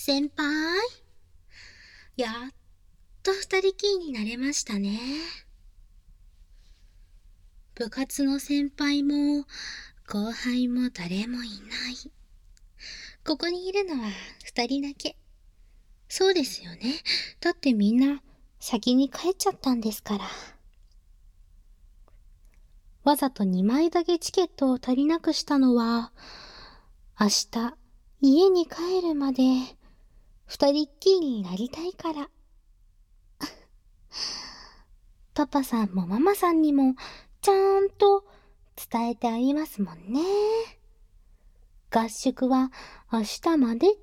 先輩、やっと二人きりになれましたね。部活の先輩も後輩も誰もいない。ここにいるのは二人だけ。そうですよね。だってみんな先に帰っちゃったんですから。わざと2枚だけチケットを足りなくしたのは、明日家に帰るまで二人っきりになりたいから。パパさんもママさんにもちゃんと伝えてありますもんね。合宿は明日までって。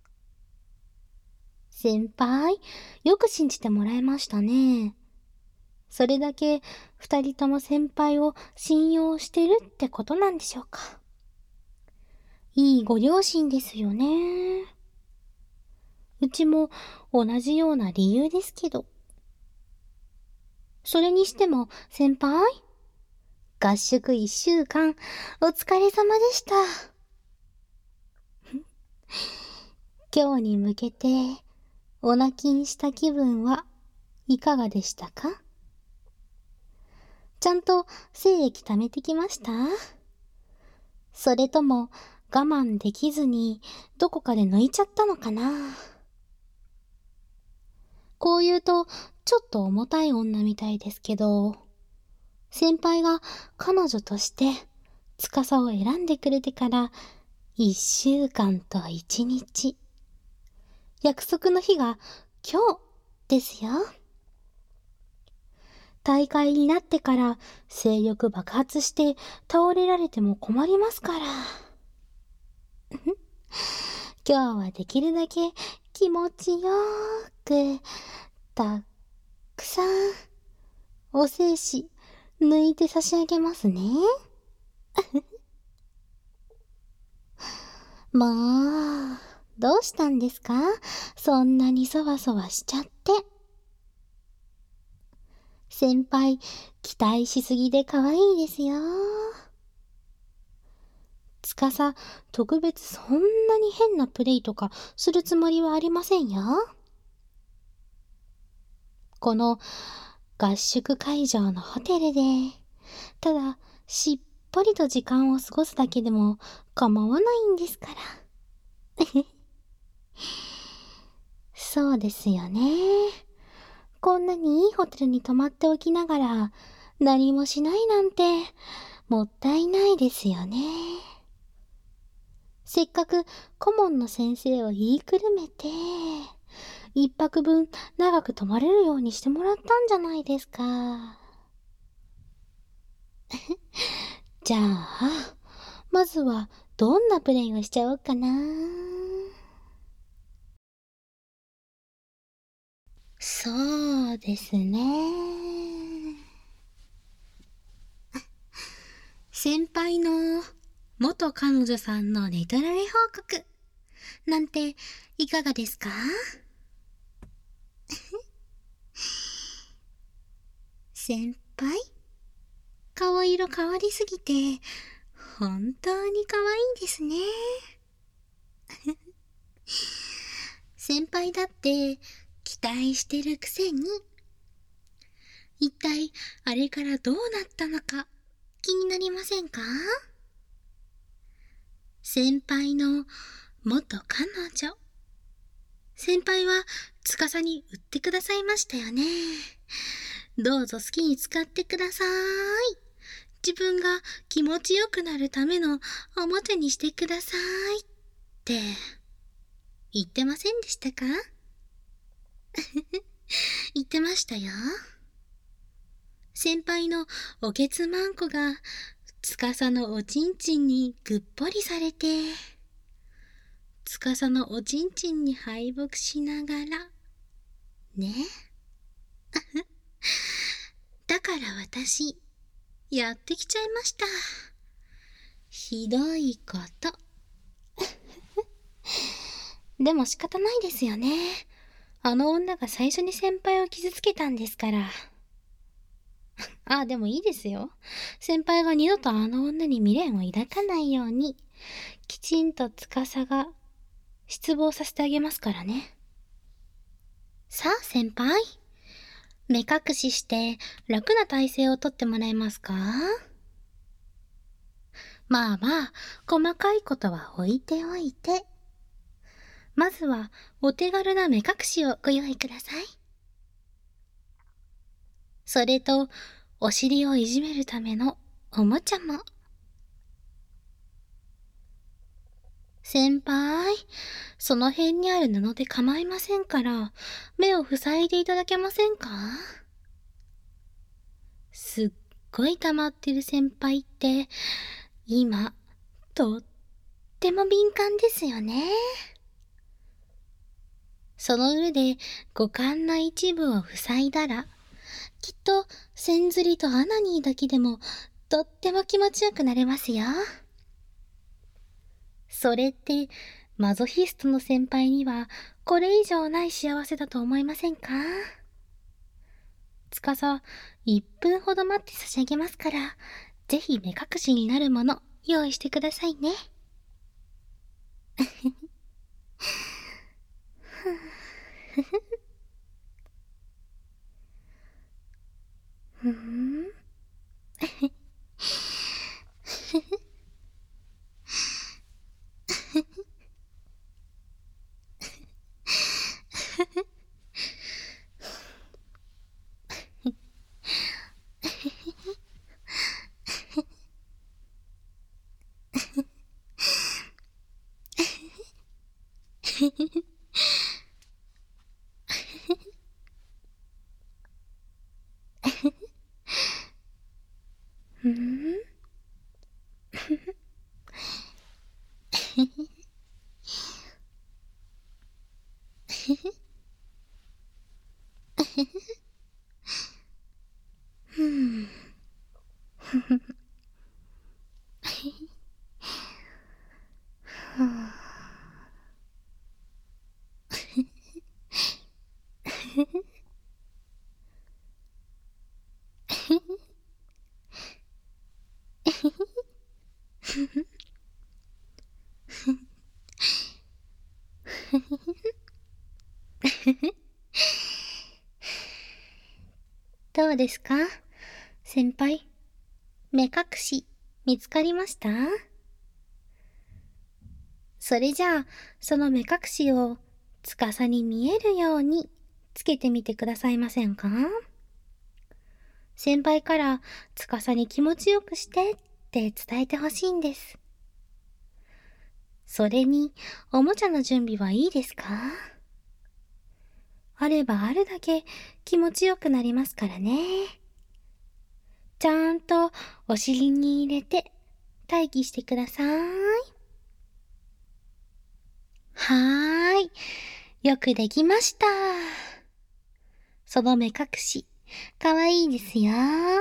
先輩、よく信じてもらえましたね。それだけ二人とも先輩を信用してるってことなんでしょうか。いいご両親ですよね。うちも同じような理由ですけど。それにしても先輩、合宿1週間お疲れ様でした。今日に向けてお泣きした気分はいかがでしたか？ちゃんと精液貯めてきました？それとも我慢できずにどこかで抜いちゃったのかな？こう言うとちょっと重たい女みたいですけど、先輩が彼女として司を選んでくれてから1週間と1日。約束の日が今日ですよ。大会になってから性欲爆発して倒れられても困りますから。今日はできるだけ気持ちよく、たくさんお精子抜いて差し上げますね。もう、どうしたんですか？そんなにそわそわしちゃって。先輩、期待しすぎで可愛いですよ。特別そんなに変なプレイとかするつもりはありませんよ。この合宿会場のホテルで、ただしっぽりと時間を過ごすだけでも構わないんですから。そうですよね。こんなにいいホテルに泊まっておきながら何もしないなんてもったいないですよね。せっかく顧問の先生を言いくるめて、一泊分長く泊まれるようにしてもらったんじゃないですか。じゃあ、まずはどんなプレイをしちゃおうかな。そうですね。先輩の元彼女さんの寝取られ報告なんていかがですか？先輩、顔色変わりすぎて本当に可愛いですね。先輩だって期待してるくせに、一体あれからどうなったのか気になりませんか？先輩の元彼女。先輩は司に売ってくださいましたよね。どうぞ好きに使ってください。自分が気持ちよくなるためのおもちゃにしてくださいって言ってませんでしたか？言ってましたよ。先輩のおけつまんこが司のおちんちんにぐっぽりされて、司のおちんちんに敗北しながらね。だから私やってきちゃいました。ひどいこと。でも仕方ないですよね。あの女が最初に先輩を傷つけたんですから。あ、でもいいですよ。先輩が二度とあの女に未練を抱かないように、きちんと司が失望させてあげますからね。さあ先輩、目隠しして楽な体勢をとってもらえますか？まあまあ、細かいことは置いておいて、まずはお手軽な目隠しをご用意ください。それと、お尻をいじめるためのおもちゃも。先輩、その辺にある布で構いませんから、目を塞いでいただけませんか？すっごい溜まってる先輩って、今、とっても敏感ですよね。その上で五感な一部を塞いだら、きっと千釣りとアナニーだけでもとっても気持ちよくなれますよ。それってマゾヒストの先輩にはこれ以上ない幸せだと思いませんか？つかさ、1分ほど待って差し上げますから、ぜひ目隠しになるもの用意してくださいね。ふん。ふん。ふん。どうですか先輩、目隠し見つかりました？それじゃあ、その目隠しを司に見えるようにつけてみてくださいませんか？先輩から司に気持ちよくしてって伝えてほしいんです。それに、おもちゃの準備はいいですか？あればあるだけ気持ちよくなりますからね。ちゃんとお尻に入れて待機してください。はーい。よくできました。その目隠し、かわいいですよ。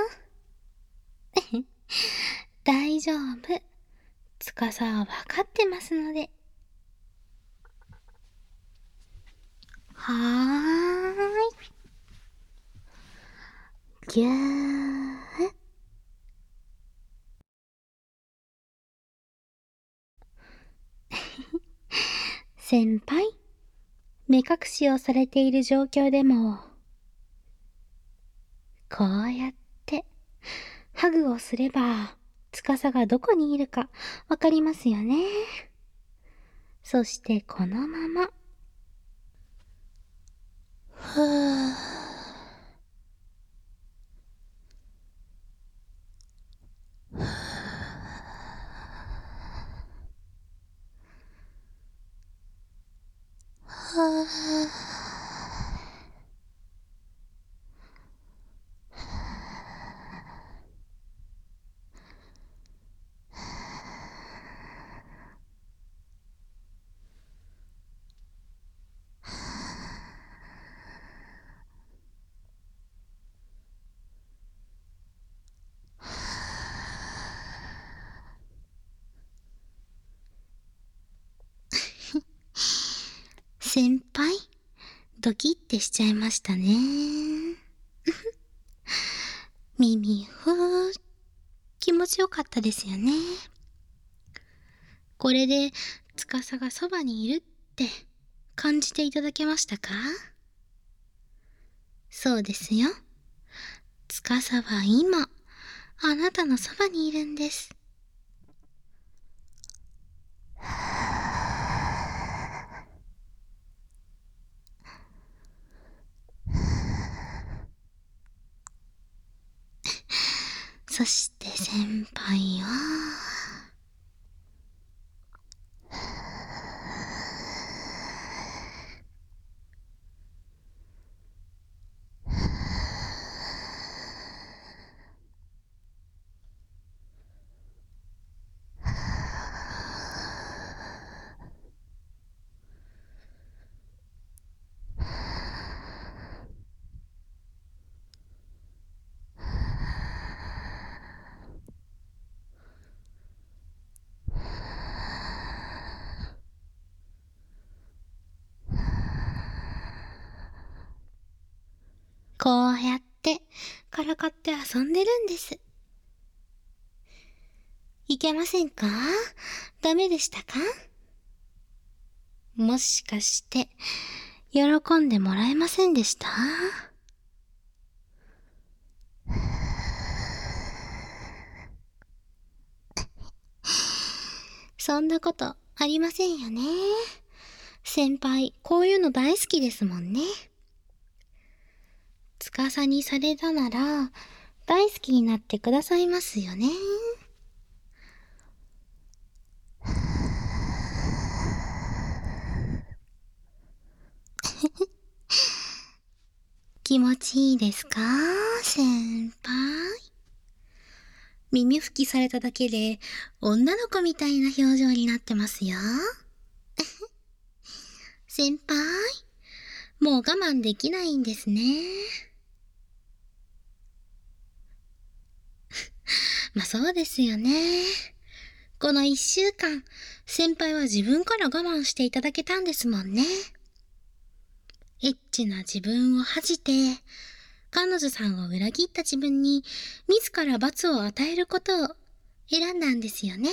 大丈夫。司はわかってますので。はーい。ぎゅー。先輩、目隠しをされている状況でも、こうやってハグをすれば、司がどこにいるかわかりますよね。そしてこのまま、ふぅ。先輩、ドキッてしちゃいましたね。耳ふー、気持ちよかったですよね。これで、司がそばにいるっって感じていただけましたか？そうですよ。司は今、あなたのそばにいるんです。そして先輩は、こうやってからかって遊んでるんです。いけませんか？ダメでしたか？もしかして、喜んでもらえませんでした？そんなことありませんよね。先輩、こういうの大好きですもんね。司にされたなら、大好きになってくださいますよね。気持ちいいですか、先輩？耳拭きされただけで、女の子みたいな表情になってますよ。先輩、もう我慢できないんですね。まあそうですよね。この1週間、先輩は自分から我慢していただけたんですもんね。エッチな自分を恥じて、彼女さんを裏切った自分に自ら罰を与えることを選んだんですよね。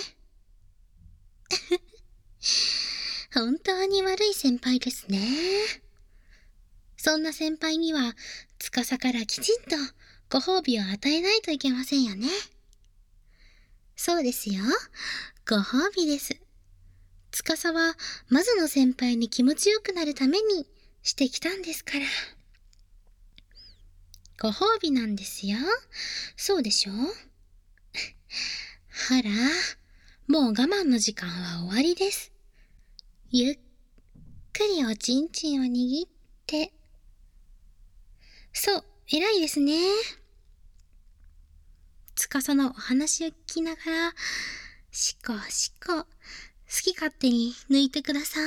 本当に悪い先輩ですね。そんな先輩には、司からきちんとご褒美を与えないといけませんよね。そうですよ。ご褒美です。司は、まずの先輩に気持ちよくなるためにしてきたんですから。ご褒美なんですよ。そうでしょ？ほら、もう我慢の時間は終わりです。ゆっくりおちんちんを握って。そう、偉いですね。司のお話を聞きながら、しこしこ、好き勝手に抜いてください。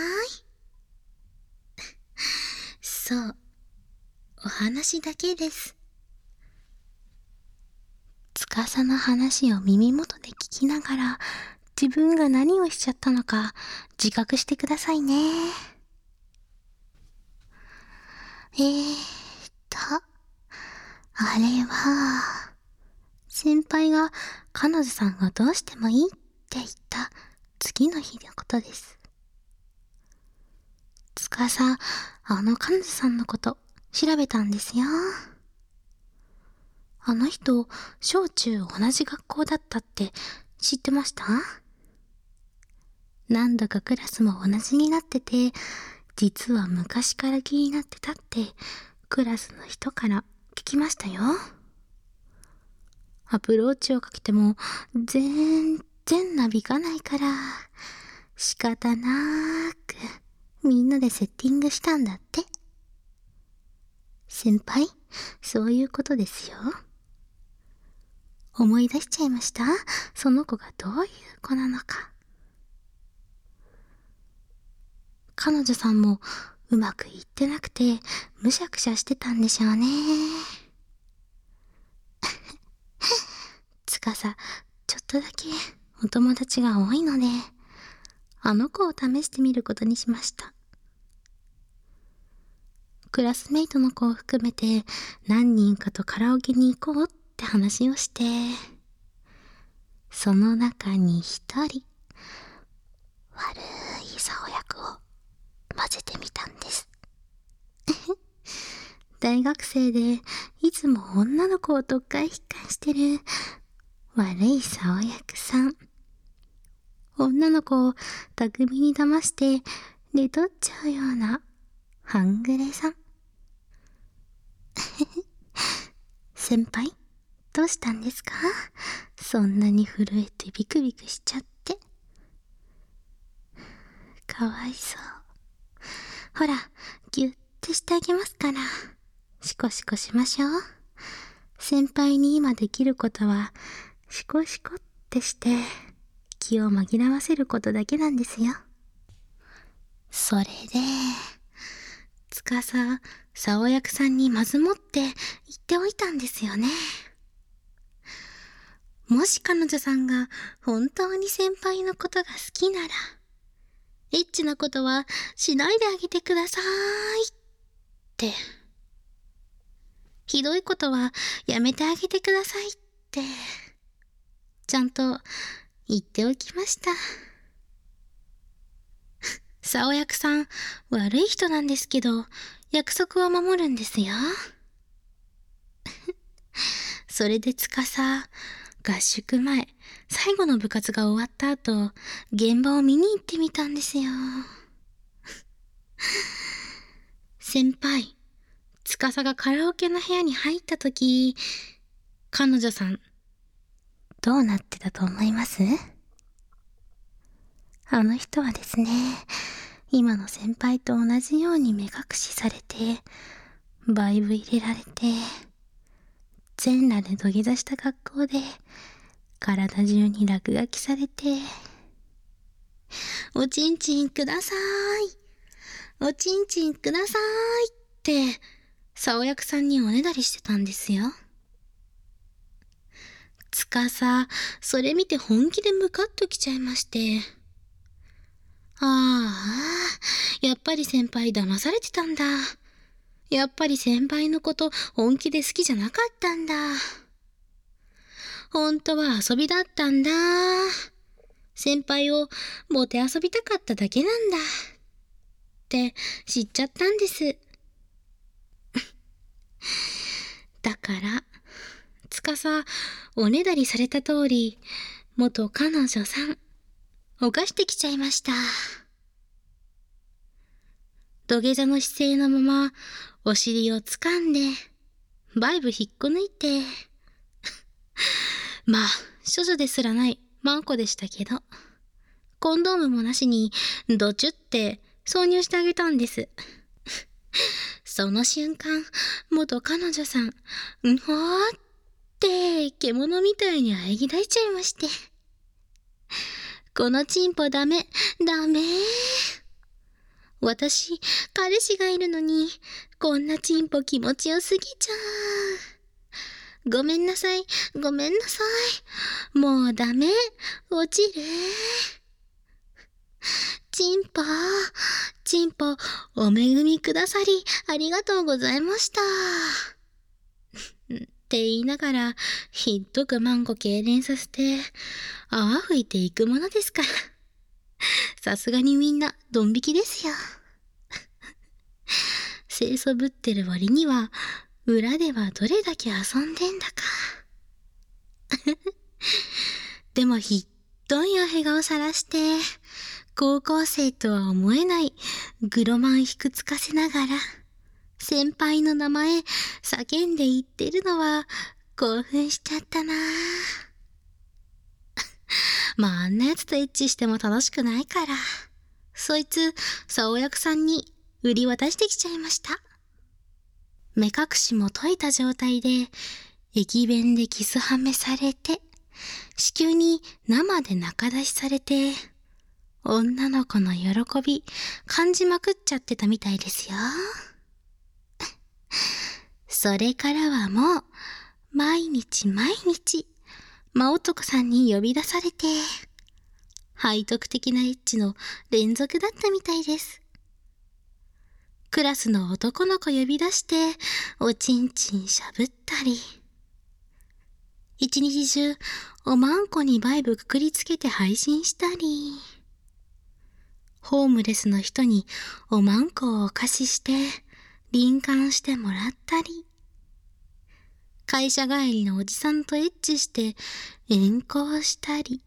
そう、お話だけです。司の話を耳元で聞きながら、自分が何をしちゃったのか自覚してくださいね。あれは、先輩が彼女さんがどうしてもいいって言った次の日のことです。司、あの彼女さんのこと調べたんですよ。あの人、小中同じ学校だったって知ってました？何度かクラスも同じになってて、実は昔から気になってたってクラスの人から聞きましたよ。アプローチをかけても全然なびかないから、仕方なーくみんなでセッティングしたんだって。先輩、そういうことですよ。思い出しちゃいました？その子がどういう子なのか。彼女さんもうまくいってなくてむしゃくしゃしてたんでしょうね。司、ちょっとだけお友達が多いので、あの子を試してみることにしました。クラスメイトの子を含めて何人かとカラオケに行こうって話をして、その中に一人、悪い竿役を混ぜてみたんです。大学生でいつも女の子をどっかい引っかいしてる悪い竿役さん。女の子を巧みに騙して寝取っちゃうような半グレさん。先輩、どうしたんですか？そんなに震えてビクビクしちゃって。かわいそう。ほら、ぎゅってしてあげますから。シコシコしましょう。先輩に今できることは、シコシコってして、気を紛らわせることだけなんですよ。それで、竿役さんにまずもって言っておいたんですよね。もし彼女さんが本当に先輩のことが好きなら、エッチなことはしないであげてくださいって。ひどいことはやめてあげてくださいって、ちゃんと言っておきました。竿役さん、悪い人なんですけど、約束を守るんですよ。それで合宿前、最後の部活が終わった後、現場を見に行ってみたんですよ。先輩、司がカラオケの部屋に入ったとき、彼女さん、どうなってたと思います？あの人はですね、今の先輩と同じように目隠しされて、バイブ入れられて、全裸で土下座した格好で、体中に落書きされて、おちんちんください。おちんちんくださいって、竿役さんにおねだりしてたんですよ。それ見て本気でムカッときちゃいまして。やっぱり先輩騙されてたんだ。やっぱり先輩のこと本気で好きじゃなかったんだ。本当は遊びだったんだ。先輩をもてあそびたかっただけなんだ。って知っちゃったんです。だから、おねだりされた通り、元彼女さん、犯してきちゃいました。土下座の姿勢のまま、お尻を掴んで、バイブ引っこ抜いて、まあ、処女ですらないマンコでしたけど、コンドームもなしに、ドチュって挿入してあげたんです。その瞬間、元彼女さん、ほーって、獣みたいに喘ぎ出しちゃいまして。このチンポダメ。私、彼氏がいるのに、こんなチンポ気持ちよすぎちゃう。ごめんなさい。もうダメ。落ちる。チンポ、お恵みくださり、ありがとうございました。って言いながら、ひっどくマンコ痙攣させて、泡吹いていくものですから。さすがにみんな、ドン引きですよ。清楚ぶってる割には、裏ではどれだけ遊んでんだか。でもひっどいおへ顔さらして、高校生とは思えないグロマンひくつかせながら、先輩の名前叫んで言ってるのは興奮しちゃったな。まああんなやつとエッチしても楽しくないから、そいつ竿役さんに売り渡してきちゃいました。目隠しも解いた状態で、駅弁でキスハメされて、子宮に生で中出しされて、女の子の喜び感じまくっちゃってたみたいですよ。それからはもう、毎日、真男さんに呼び出されて、背徳的なエッチの連続だったみたいです。クラスの男の子呼び出して、おちんちんしゃぶったり、一日中、おまんこにバイブくくりつけて配信したり、 ホームレスの人におまんこをお貸しして輪姦してもらったり、会社帰りのおじさんとエッチして遠行したり、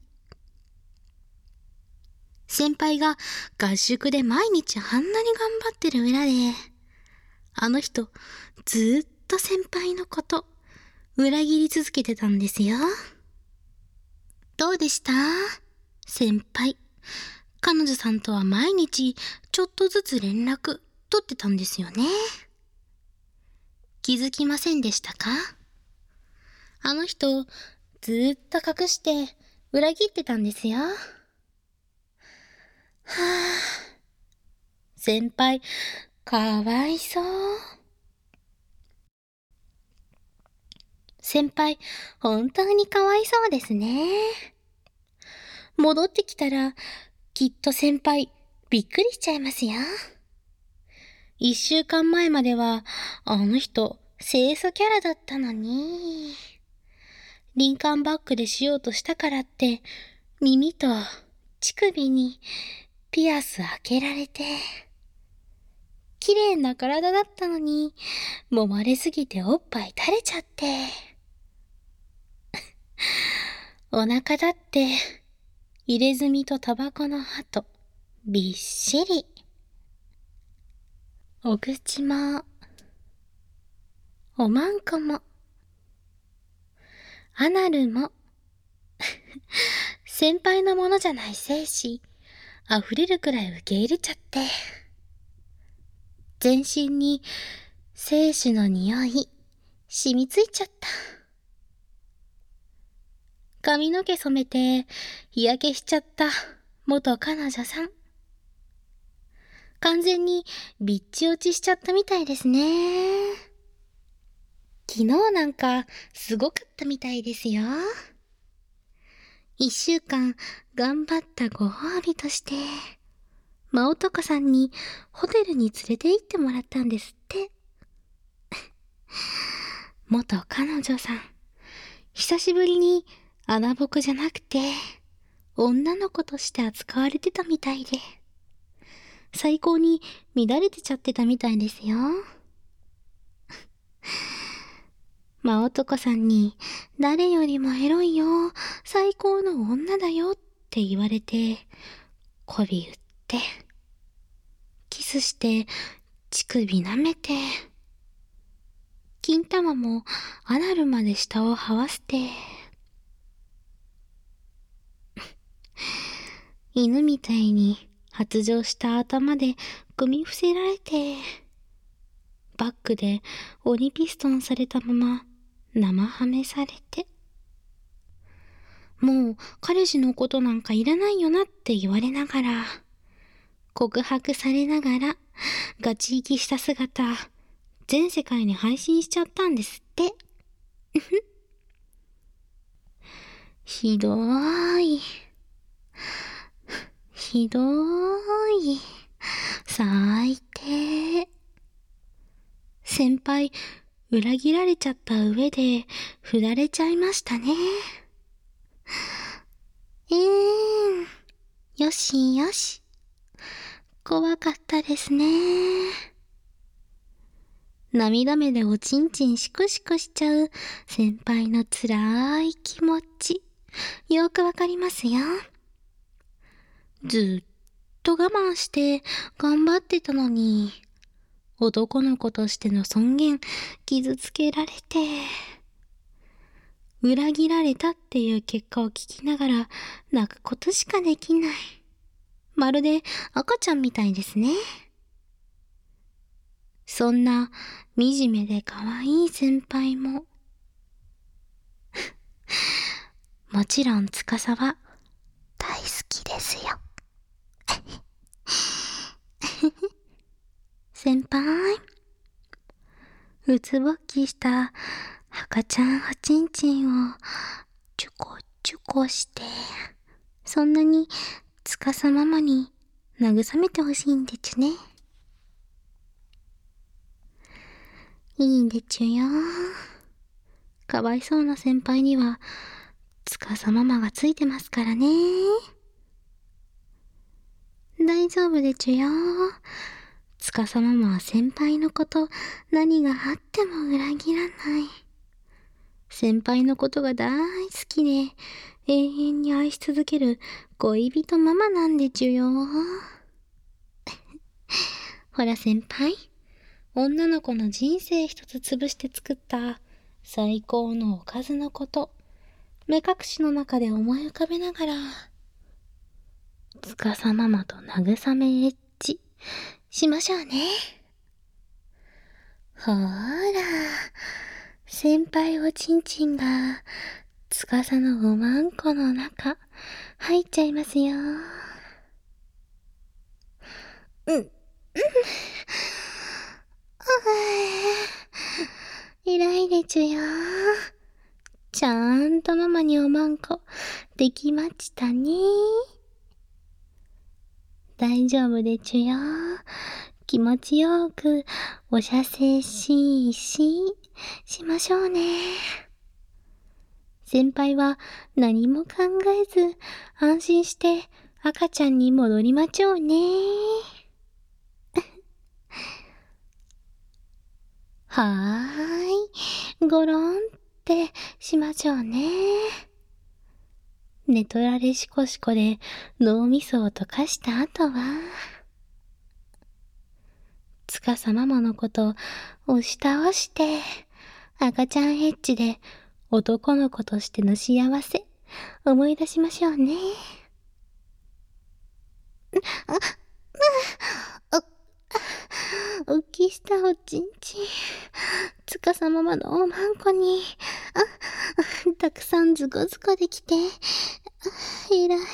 先輩が合宿で毎日あんなに頑張ってる裏で、あの人ずーっと先輩のこと裏切り続けてたんですよ。どうでした？先輩。彼女さんとは毎日ちょっとずつ連絡取ってたんですよね。気づきませんでしたか？あの人ずーっと隠して裏切ってたんですよ。はぁ。先輩、かわいそう。先輩、本当にかわいそうですね。戻ってきたら、きっと先輩、びっくりしちゃいますよ。1週間前までは、あの人、清楚キャラだったのに。リンカーンバックでしようとしたからって、耳と乳首にピアス開けられて、綺麗な体だったのに、揉まれすぎておっぱい垂れちゃって。お腹だって、入れ墨とタバコの跡、びっしり。お口も、おまんこも、アナルも、先輩のものじゃない精子、溢れるくらい受け入れちゃって。全身に精子の匂い、染みついちゃった。髪の毛染めて日焼けしちゃった元彼女さん。完全にビッチ落ちしちゃったみたいですね。昨日なんかすごかったみたいですよ。1週間頑張ったご褒美として、真男さんにホテルに連れて行ってもらったんですって。元彼女さん、久しぶりに穴ぼこじゃなくて、女の子として扱われてたみたいで、最高に乱れてちゃってたみたいですよ。真男さんに、誰よりもエロいよ、最高の女だよって言われて、媚び打って、キスして、乳首舐めて、金玉もアナルまで下を這わせて、犬みたいに発情した頭で組み伏せられて、バックで鬼ピストンされたまま生ハメされて、もう彼氏のことなんかいらないよなって言われながら、告白されながらガチ生きした姿、全世界に配信しちゃったんですって。ひどーい。ひどーい。最低。先輩、裏切られちゃった上で、振られちゃいましたね。よしよし。怖かったですね。涙目でおちんちんシクシクしちゃう先輩の辛い気持ち、よくわかりますよ。ずっと我慢して頑張ってたのに、男の子としての尊厳傷つけられて、裏切られたっていう結果を聞きながら泣くことしかできない。まるで赤ちゃんみたいですね。そんな惨めで可愛い先輩ももちろん司は大好きですよ。先輩、うつぼっきした赤ちゃんおちんちんをチュコチュコして、そんなに司ママに慰めてほしいんでちゅね。いいんでちゅよ。かわいそうな先輩には司ママがついてますからね。大大丈夫でちゅよ。つかさママは先輩のこと何があっても裏切らない。先輩のことが大好きで永遠に愛し続ける恋人ママなんでちゅよ。ほら先輩、女の子の人生一つ潰して作った最高のおかずのこと、目隠しの中で思い浮かべながら、つかさママと慰めエッチしましょうね。ほーら、先輩おちんちんがつかさのおまんこの中入っちゃいますよ。偉いでちゅよ。ちゃんとママにおまんこできましたね。大丈夫でちゅよ。気持ちよくおしゃせしましょうね。先輩は何も考えず安心して赤ちゃんに戻りまちょうね。はーい、ごろんってしましょうね。寝取られしこしこで脳みそを溶かした後は、つかさママのこと押し倒して赤ちゃんエッチで男の子としての幸せ思い出しましょうね。おっきしたおちんちん、つかさママのおまんこにたくさんズコズコできて、えらい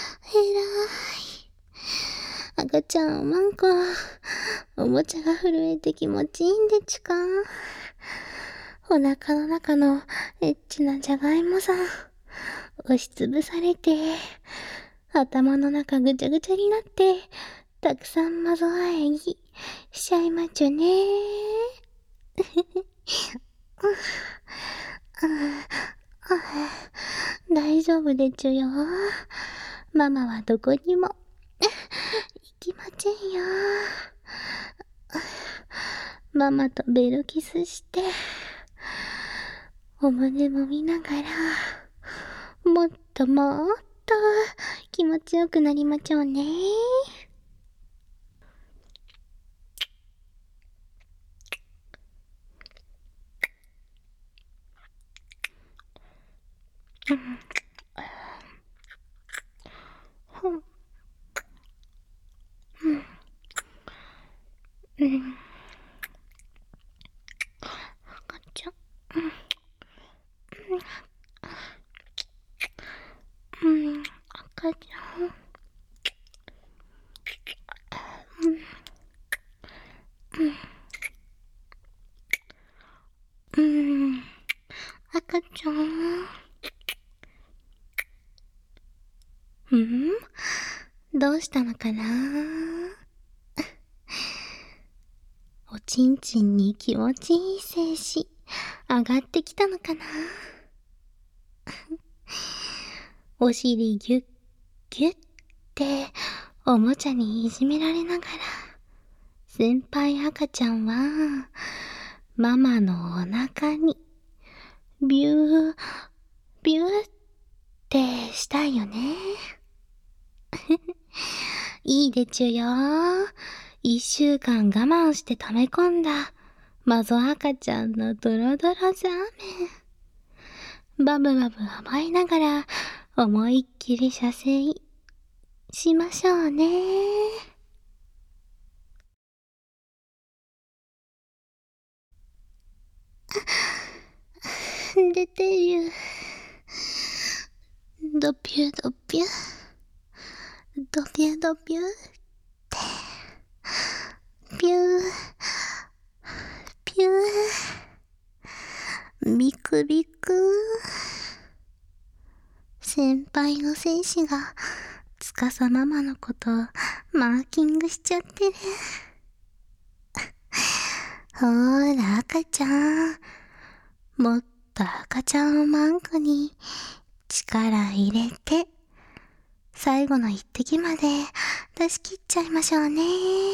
赤ちゃんおまんこ、おもちゃが震えて気持ちいいんでちゅか。お腹の中のエッチなじゃがいもさん押しつぶされて、頭の中ぐちゃぐちゃになって、たくさんまぞあえぎしちゃいまちゅね。大丈夫でちゅよ。ママはどこにも行きませんよ。ママとベロキスして、お胸も見ながら、もっともっと気持ちよくなりまちょうね。赤ちゃん。赤ちゃん。赤ちゃん。どうしたのかな。おちんちんに気持ちいい精子上がってきたのかな。お尻ギュッギュッっておもちゃにいじめられながら、先輩赤ちゃんはママのお腹にビュービューってしたいよね。いいでちゅよ。1週間我慢して溜め込んだマゾ赤ちゃんのドロドロザーメン、バブバブ甘いながら思いっきり射精しましょうね。出てる。ドピュドピュドピュドピュってピューピュービクビク。先輩の戦士がつかさママのことマーキングしちゃってる。ほーら赤ちゃん、もっと赤ちゃんをマンコに力入れて最後の一滴まで出し切っちゃいましょうね。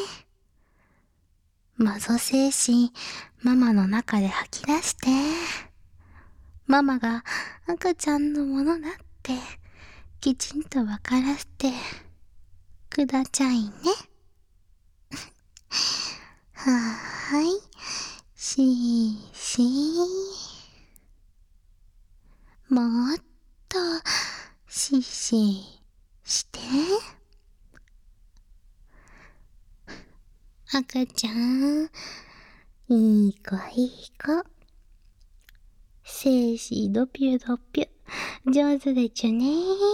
マゾ精子、ママの中で吐き出して、ママが赤ちゃんのものだってきちんとわからせてくだちゃいね。はーい、しーしー。もっとしーしーして。赤ちゃん、いい子いい子。精子ドピュドピュ、上手でちゅね。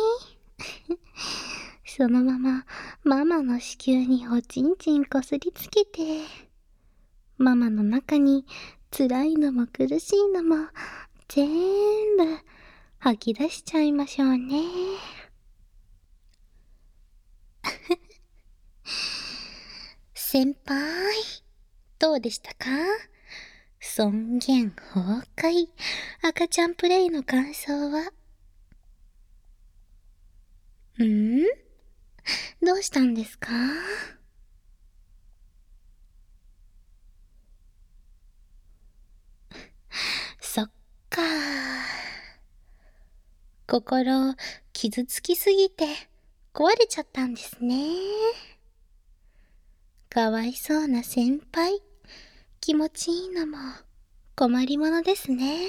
そのままママの子宮におちんちんこすりつけて、ママの中に辛いのも苦しいのも全部吐き出しちゃいましょうね。先輩、どうでしたか？尊厳崩壊、赤ちゃんプレイの感想は？どうしたんですか？そっか。心傷つきすぎて壊れちゃったんですね。かわいそうな先輩。気持ちいいのも困りものですね。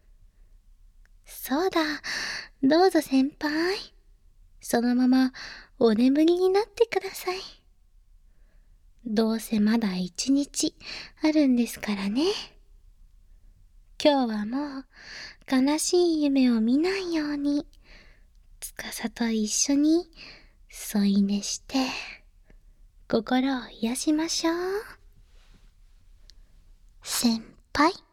そうだ、どうぞ先輩。そのままお眠りになってください。どうせまだ一日あるんですからね。今日はもう悲しい夢を見ないように、司と一緒に添い寝して心を癒しましょう。先輩。